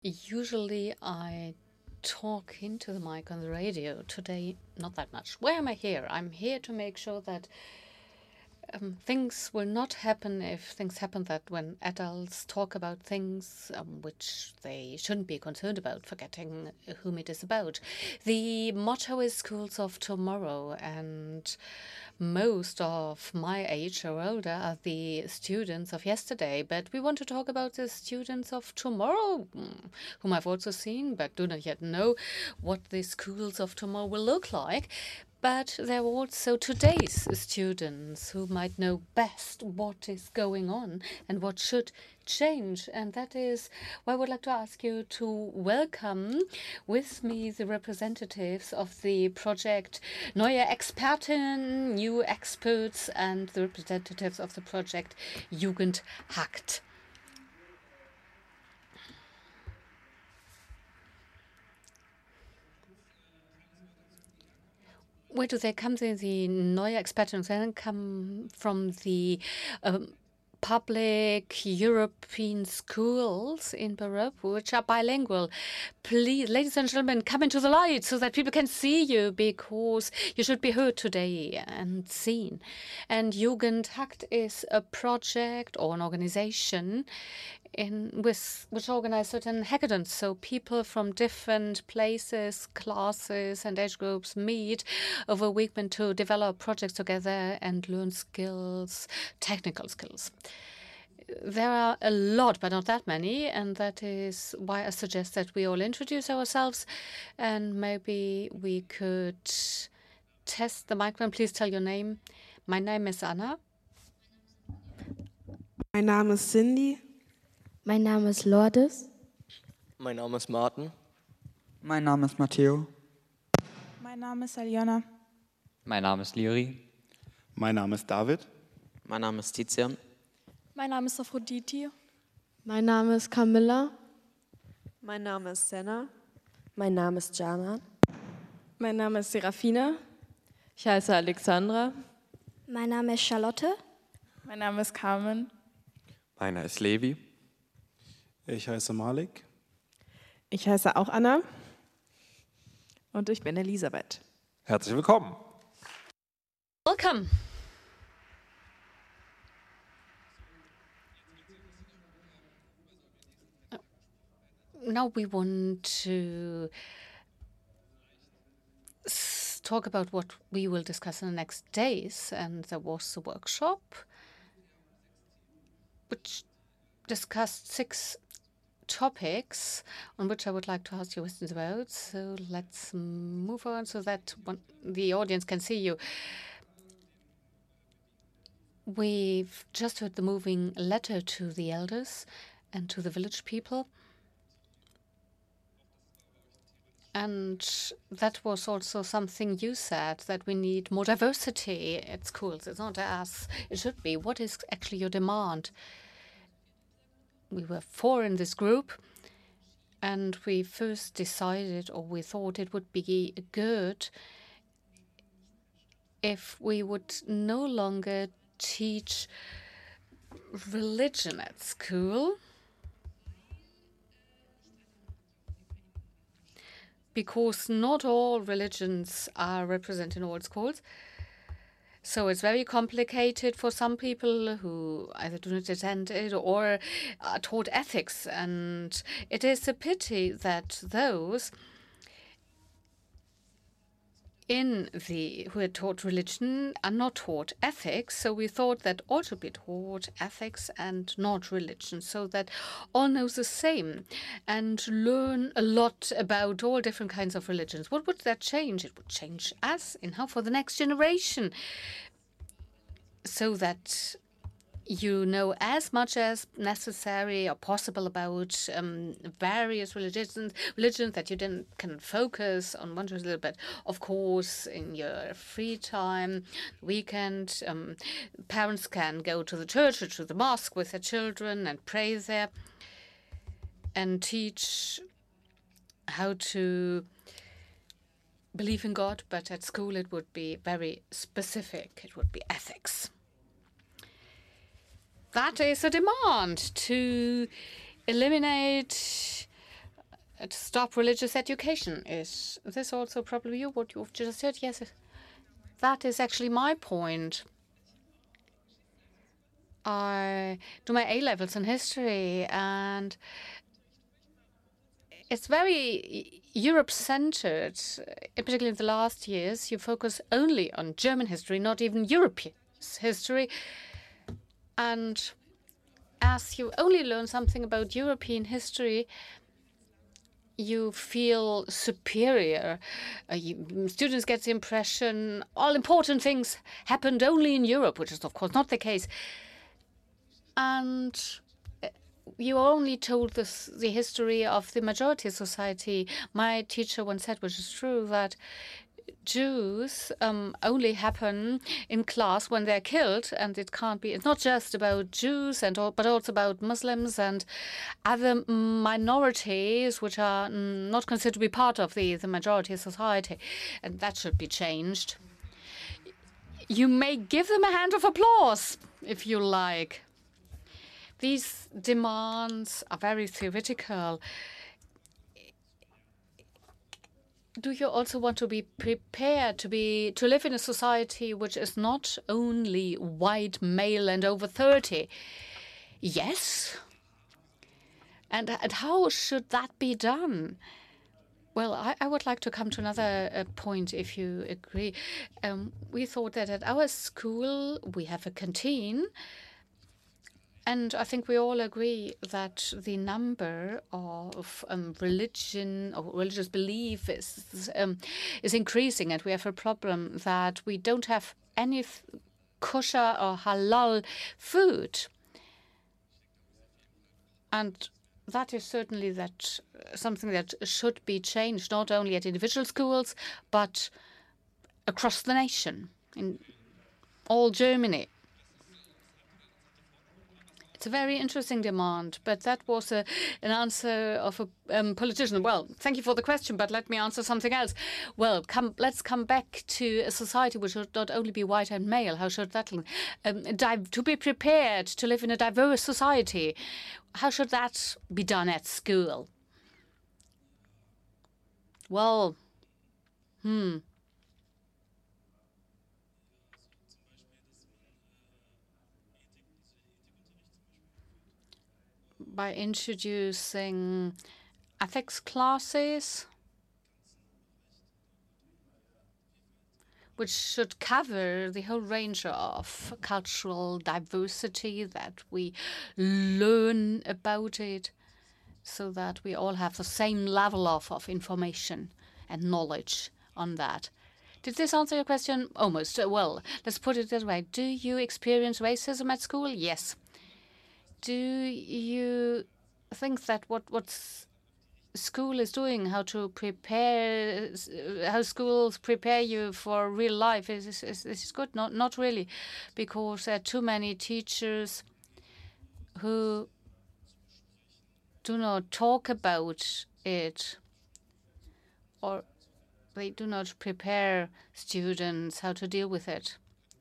Usually I talk into the mic on the radio. Today, not that much. Why am I here? I'm here to make sure that things will not happen if things happen that when adults talk about things which they shouldn't be concerned about, forgetting whom it is about. The motto is Schools of Tomorrow, and most of my age or older are the students of yesterday, but we want to talk about the students of tomorrow, whom I've also seen, but do not yet know what the schools of tomorrow will look like. But there are also today's students who might know best what is going on and what should change. And that is why I would like to ask you to welcome with me the representatives of the project Neue Experten, New Experts, and the representatives of the project Jugend hackt. Where do they come? The Neue Experten they come from the public European schools in Europe, which are bilingual. Please, ladies and gentlemen, come into the light so that people can see you, because you should be heard today and seen. And Jugend hackt is a project or an organization which organize certain hackathons. So people from different places, classes, and age groups meet over a week to develop projects together and learn skills, technical skills. There are a lot, but not that many, and that is why I suggest that we all introduce ourselves, and maybe we could test the microphone. Please tell your name. My name is Anna. Mein Name ist Cindy. Mein Name ist Lourdes. Mein Name ist Martin. Mein Name ist Matteo. Mein Name ist Aljona. Mein Name ist Liri. Mein Name ist David. Mein Name ist Tizian. Mein Name ist Aphrodite. Mein Name ist Camilla. Mein Name ist Senna. Mein Name ist Jana. Mein Name ist Serafina. Ich heiße Alexandra. Mein Name ist Charlotte. Mein Name ist Carmen. Meiner ist Levi. Ich heiße Malik. Ich heiße auch Anna. Und ich bin Elisabeth. Herzlich willkommen. Welcome. Now we want to talk about what we will discuss in the next days. And there was a workshop which discussed 6 topics on which I would like to ask you questions about. So let's move on so that the audience can see you. We've just heard the moving letter to the elders and to the village people. And that was also something you said, that we need more diversity at schools. It's not as it should be. What is actually your demand? We were 4 in this group, and we first decided, or we thought it would be good if we would no longer teach religion at school, because not all religions are represented in all schools. So it's very complicated for some people who either do not attend it or are taught ethics. And it is a pity that those who are taught religion are not taught ethics. So we thought that all should be taught ethics and not religion, so that all know the same and learn a lot about all different kinds of religions. What would that change? It would change us in how for the next generation, so that you know as much as necessary or possible about various religions that you then can focus on one a little bit. Of course, in your free time, weekend, parents can go to the church or to the mosque with their children and pray there and teach how to believe in God. But at school, it would be very specific. It would be ethics. That is a demand to eliminate to stop religious education. Is this also probably you, what you've just said? Yes, that is actually my point. I do my A-levels in history, and it's very Europe-centered, particularly in the last years. You focus only on German history, not even European history. And as you only learn something about European history, you feel superior. Students get the impression all important things happened only in Europe, which is, of course, not the case. And you only told the history of the majority society. My teacher once said, which is true, that Jews only happen in class when they're killed, and it can't be. It's not just about Jews but also about Muslims and other minorities which are not considered to be part of the majority society, and that should be changed. You may give them a hand of applause if you like. These demands are very theoretical. Do you also want to be prepared to live in a society which is not only white, male, and over 30? Yes. And how should that be done? Well, I would like to come to another point, if you agree. We thought that at our school we have a canteen. And I think we all agree that the number of religion or religious belief is increasing, and we have a problem that we don't have any kosher or halal food. And that is certainly something that should be changed, not only at individual schools, but across the nation, in all Germany. It's a very interesting demand, but that was an answer of a politician. Well, thank you for the question, but let me answer something else. Well, let's come back to a society which should not only be white and male. How should that look? To be prepared to live in a diverse society, how should that be done at school? Well, by introducing ethics classes, which should cover the whole range of cultural diversity, that we learn about it so that we all have the same level of information and knowledge on that. Did this answer your question? Almost. Well, let's put it this way. Do you experience racism at school? Yes. Do you think that what school is doing, how schools prepare you for real life is good? Not really, because there are too many teachers who do not talk about it, or they do not prepare students how to deal with it.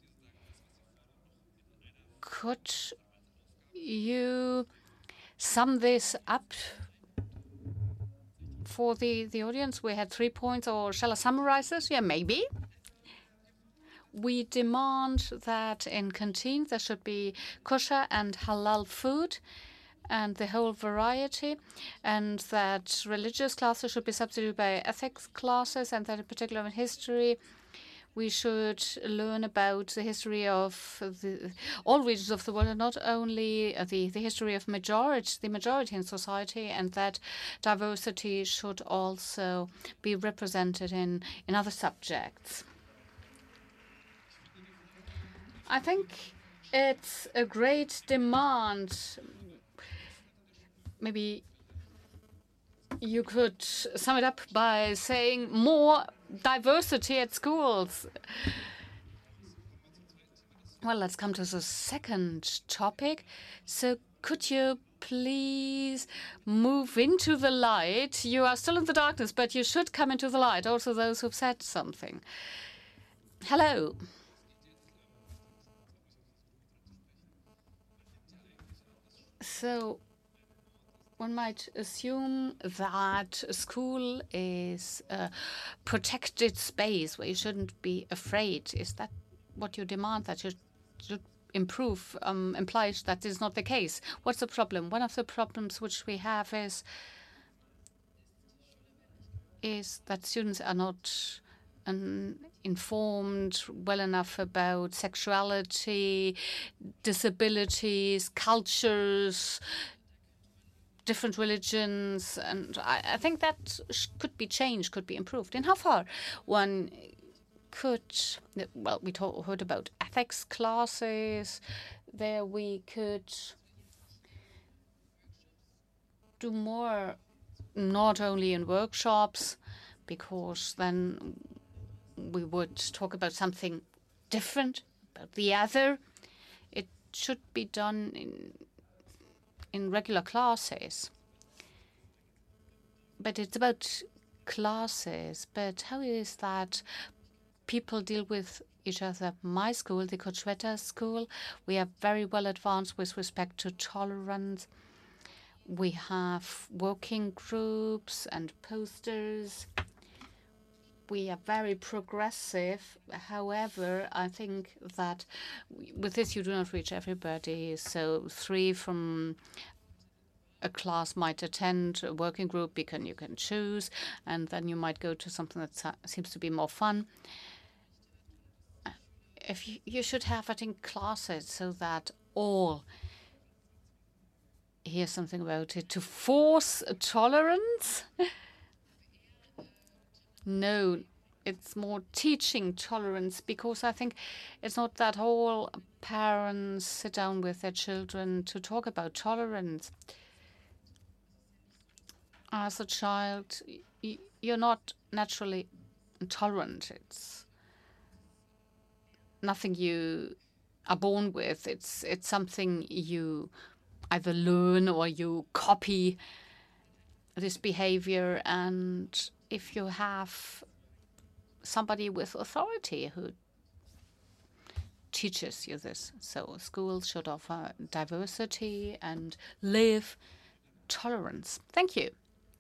Could you sum this up for the audience? We had 3 points, or shall I summarize this? Yeah, maybe. We demand that in canteens there should be kosher and halal food and the whole variety, and that religious classes should be substituted by ethics classes, and that in particular in history we should learn about the history of all regions of the world, and not only the history of the majority in society, and that diversity should also be represented in other subjects. I think it's a great demand. Maybe you could sum it up by saying more diversity at schools. Well, let's come to the second topic. So could you please move into the light? You are still in the darkness, but you should come into the light, also those who've said something. Hello. So one might assume that a school is a protected space where you shouldn't be afraid. Is that what you demand, that you should improve? Implies that is not the case. What's the problem? One of the problems which we have is that students are not informed well enough about sexuality, disabilities, cultures, different religions, and I think that could be changed, could be improved. And how far one could, well, we heard about ethics classes. There we could do more, not only in workshops, because then we would talk about something different, about the other. It should be done in regular classes. But it's about classes. But how is that people deal with each other? My school, the Kurt-Schwitter School, we are very well advanced with respect to tolerance. We have working groups and posters. We are very progressive. However, I think that with this you do not reach everybody. So 3 from a class might attend a working group because you can choose, and then you might go to something that seems to be more fun. If you should have it in classes so that all hear something about it. To force tolerance? No, it's more teaching tolerance, because I think it's not that all parents sit down with their children to talk about tolerance. As a child, you're not naturally tolerant. It's nothing you are born with. It's something you either learn or you copy this behavior. And if you have somebody with authority who teaches you this, so schools should offer diversity and live tolerance. Thank you.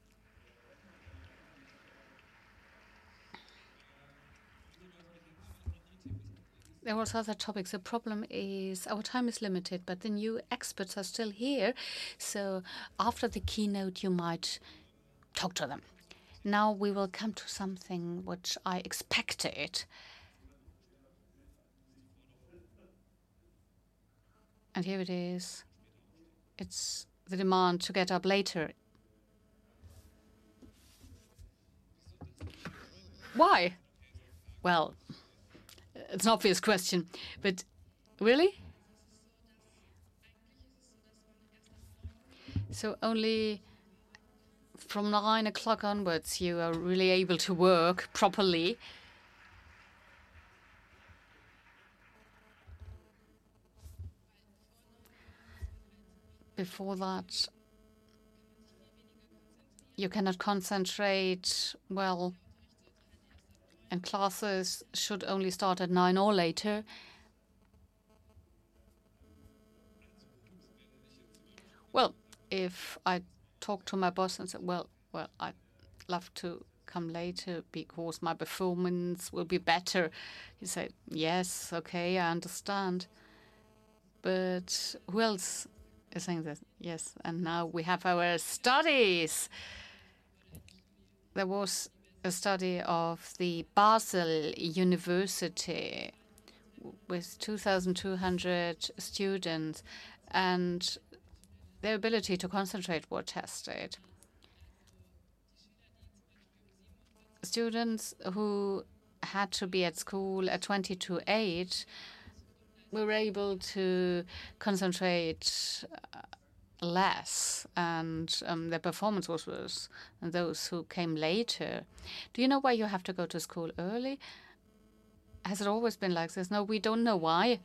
There was other topics. The problem is our time is limited, but the new experts are still here. So after the keynote, you might talk to them. Now we will come to something which I expected. And here it is. It's the demand to get up later. Why? Well, it's an obvious question, but really? So only from 9 o'clock onwards you are really able to work properly. Before that, you cannot concentrate well, and classes should only start at 9 or later. Well, if I talk to my boss and say, well, I'd love to come later because my performance will be better, he said, yes, okay, I understand. But who else is saying that? Yes, and now we have our studies. There was a study of the Basel University with 2,200 students, and their ability to concentrate were tested. Students who had to be at school at 20 to 8 were able to concentrate less, and their performance was worse than those who came later. Do you know why you have to go to school early? Has it always been like this? No, we don't know why.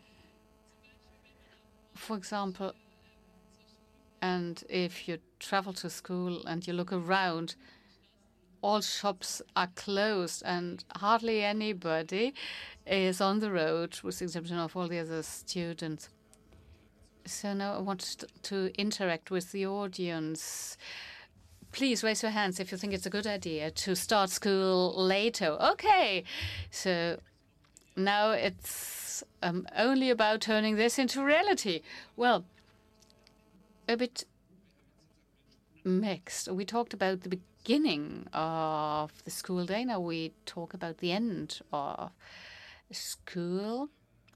For example, and if you travel to school and you look around, all shops are closed and hardly anybody is on the road, with the exception of all the other students. So now I want to interact with the audience. Please raise your hands if you think it's a good idea to start school later. Okay, so now it's only about turning this into reality. Well, a bit mixed. We talked about the beginning of the school day. Now we talk about the end of school.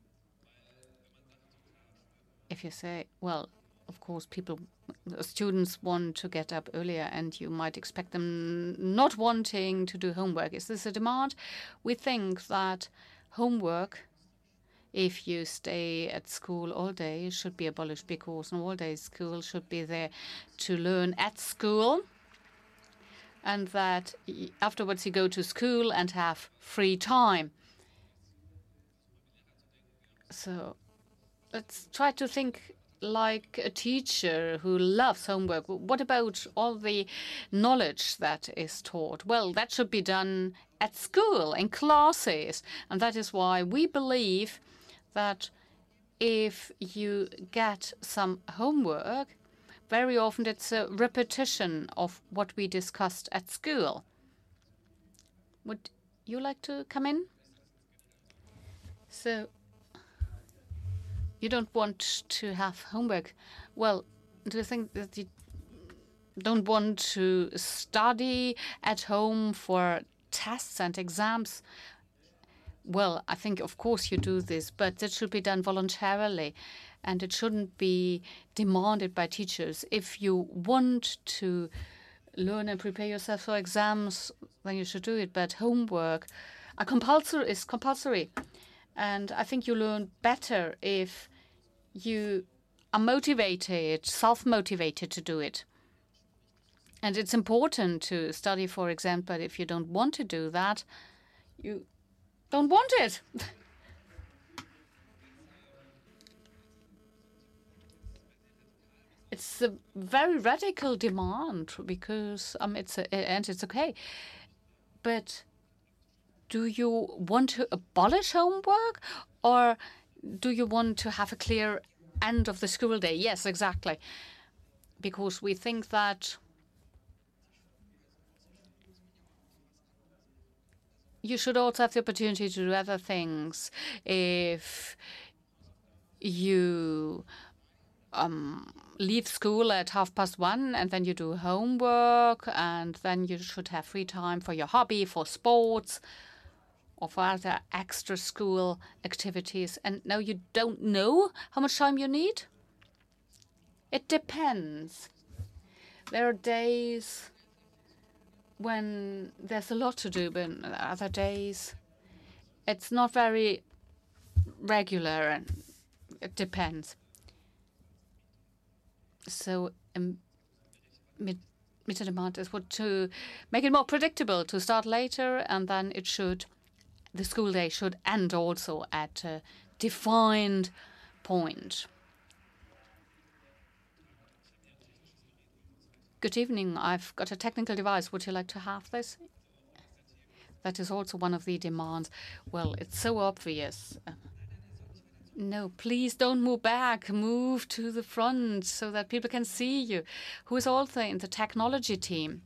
If you say, well, of course, students want to get up earlier, and you might expect them not wanting to do homework. Is this a demand? We think that homework, if you stay at school all day, should be abolished, because an all-day school should be there to learn at school, and that afterwards you go to school and have free time. So let's try to think like a teacher who loves homework. What about all the knowledge that is taught? Well, that should be done at school, in classes. And that is why we believe that if you get some homework, very often it's a repetition of what we discussed at school. Would you like to come in? So you don't want to have homework. Well, do you think that you don't want to study at home for tests and exams? Well, I think, of course, you do this, but it should be done voluntarily, and it shouldn't be demanded by teachers. If you want to learn and prepare yourself for exams, then you should do it. But homework is compulsory. And I think you learn better if you are motivated, self-motivated to do it. And it's important to study for exams, but if you don't want to do that, you don't want it. It's a very radical demand, because it's okay. But do you want to abolish homework, or do you want to have a clear end of the school day? Yes, exactly. Because we think that you should also have the opportunity to do other things. If you leave school at 1:30 and then you do homework, and then you should have free time for your hobby, for sports, or for other extra school activities. And now you don't know how much time you need? It depends. There are days when there's a lot to do, but other days it's not very regular, and it depends. So Mitte demand is what to make it more predictable, to start later, and then the school day should end also at a defined point. Good evening. I've got a technical device. Would you like to have this? That is also one of the demands. Well, it's so obvious. No, please don't move back. Move to the front so that people can see you. Who is also in the technology team?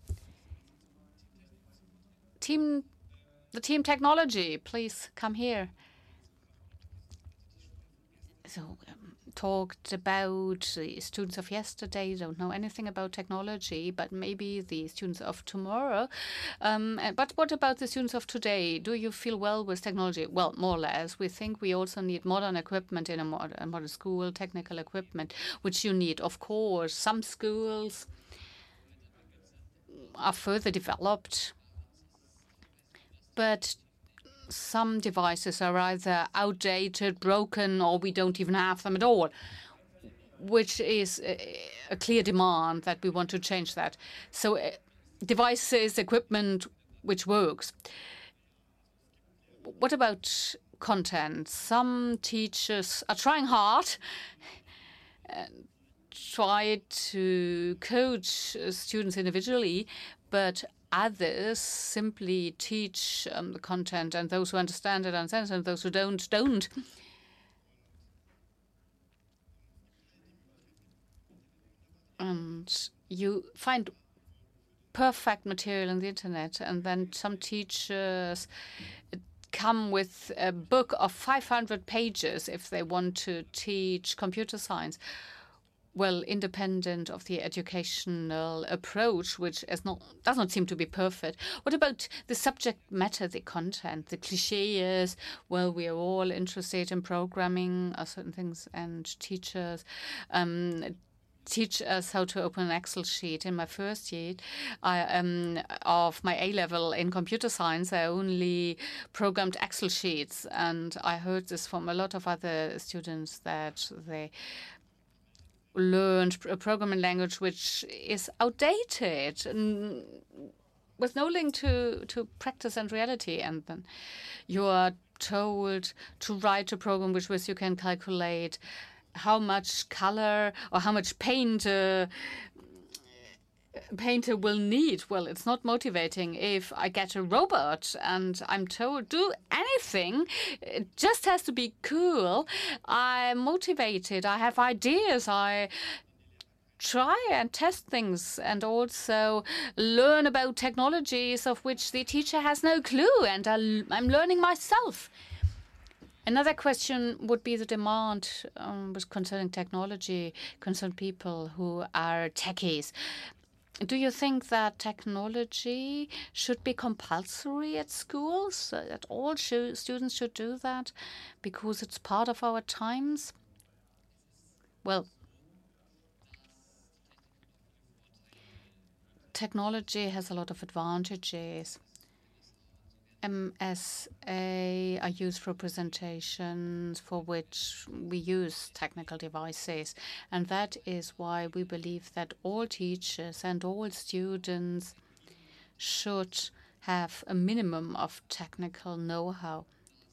The team technology, please come here. So, talked about the students of yesterday, don't know anything about technology, but maybe the students of tomorrow. But what about the students of today? Do you feel well with technology? Well, more or less. We think we also need modern equipment in a modern school, technical equipment, which you need. Of course, some schools are further developed, but some devices are either outdated, broken, or we don't even have them at all, which is a clear demand that we want to change that. So devices, equipment which works. What about content? Some teachers are trying hard and try to coach students individually, but others simply teach the content, and those who understand it understand, and those who don't. and you find perfect material on the internet, and then some teachers come with a book of 500 pages if they want to teach computer science. Well, independent of the educational approach, which does not seem to be perfect. What about the subject matter, the content, the cliches? Well, we are all interested in programming certain things, and teachers teach us how to open an Excel sheet. In my first year of my A-level in computer science, I only programmed Excel sheets, and I heard this from a lot of other students that they learned a programming language which is outdated with no link to practice and reality. And then you are told to write a program which you can calculate how much color or how much paint painter will need. Well, it's not motivating. If I get a robot and I'm told do anything, it just has to be cool. I'm motivated. I have ideas. I try and test things and also learn about technologies of which the teacher has no clue, and I'm learning myself. Another question would be the demand concerning technology, concerning people who are techies. Do you think that technology should be compulsory at schools, that all students should do that because it's part of our times? Well, technology has a lot of advantages. MSA are used for presentations for which we use technical devices. And that is why we believe that all teachers and all students should have a minimum of technical know-how.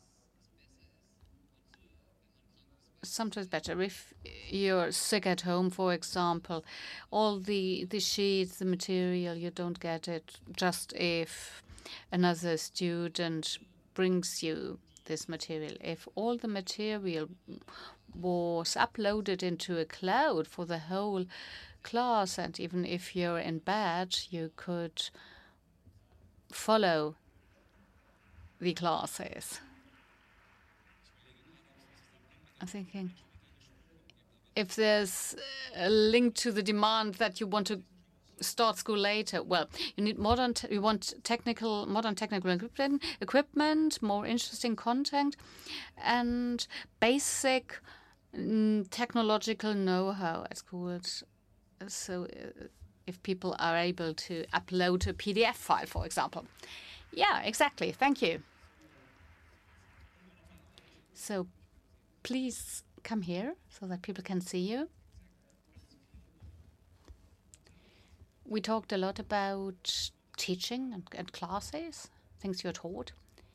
Sometimes better if you're sick at home, for example, all the sheets, the material, you don't get it just if another student brings you this material. If all the material was uploaded into a cloud for the whole class, and even if you're in bed, you could follow the classes. I'm thinking if there's a link to the demand that you want to start school later, well, you need modern technical equipment, more interesting content, and basic technological know-how at schools. So if people are able to upload a PDF file, for example. Yeah, exactly. Thank you. So please come here so that people can see you. We talked a lot about teaching and classes, things you're taught.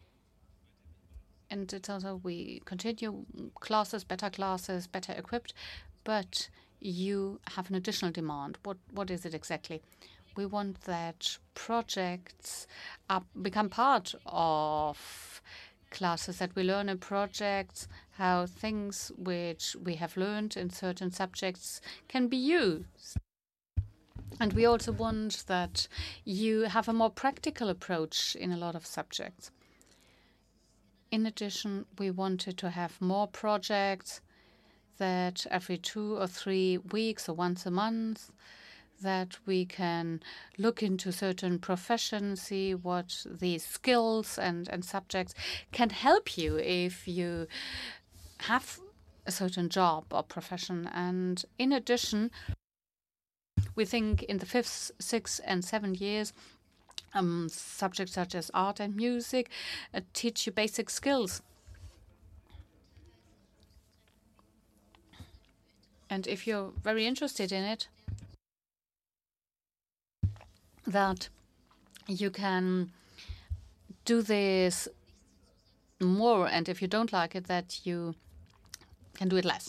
And it's also we continue classes, better equipped, but you have an additional demand. What is it exactly? We want that projects become part of classes, that we learn in projects how things which we have learned in certain subjects can be used. And we also want that you have a more practical approach in a lot of subjects. In addition, we wanted to have more projects that every 2 or 3 weeks or once a month, that we can look into certain professions, see what the skills and subjects can help you if you have a certain job or profession. And in addition, we think in the 5th, 6th, and 7th years, subjects such as art and music teach you basic skills. And if you're very interested in it, that you can do this more, and if you don't like it, that you can do it less.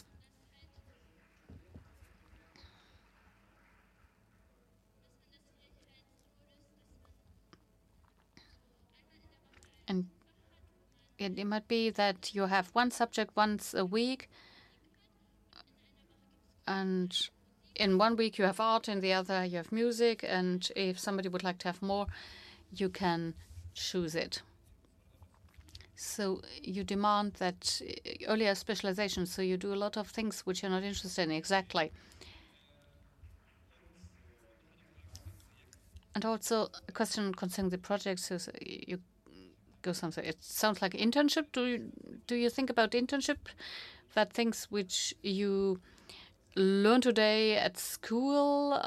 And it might be that you have one subject once a week, and in one week you have art, in the other you have music, and if somebody would like to have more, you can choose it. So you demand that earlier specialization, so you do a lot of things which you're not interested in. Exactly. And also a question concerning the project. So you go something. It sounds like internship. Do you think about internship? That things which you learn today at school,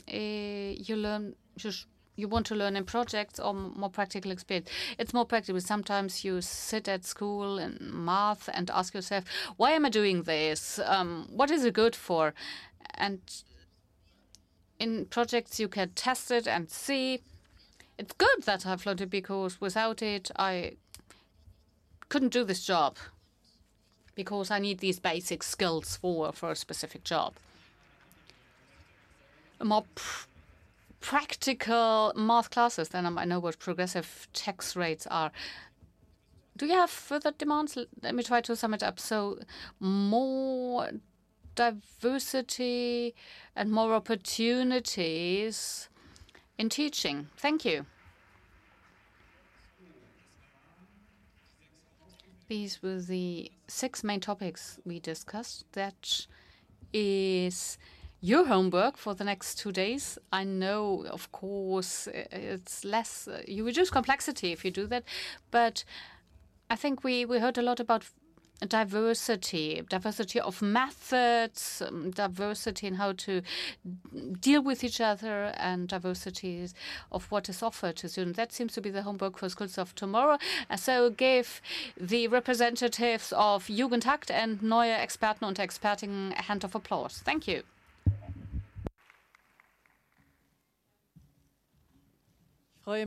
you want to learn in projects or more practical experience? It's more practical. Sometimes you sit at school in math and ask yourself, why am I doing this? What is it good for? And in projects, you can test it and see. It's good that I've learned it, because without it, I couldn't do this job, because I need these basic skills for a specific job. More practical math classes, then I know what progressive tax rates are. Do you have further demands? Let me try to sum it up. So more diversity and more opportunities in teaching. Thank you. These were the 6 main topics we discussed. That is your homework for the next 2 days. I know, of course, it's less, you reduce complexity if you do that, but I think we heard a lot about diversity of methods, diversity in how to deal with each other, and diversity of what is offered to students. That seems to be the homework for schools of tomorrow. So give the representatives of Jugendhakt and Neue Experten und Expertinnen a hand of applause. Thank you.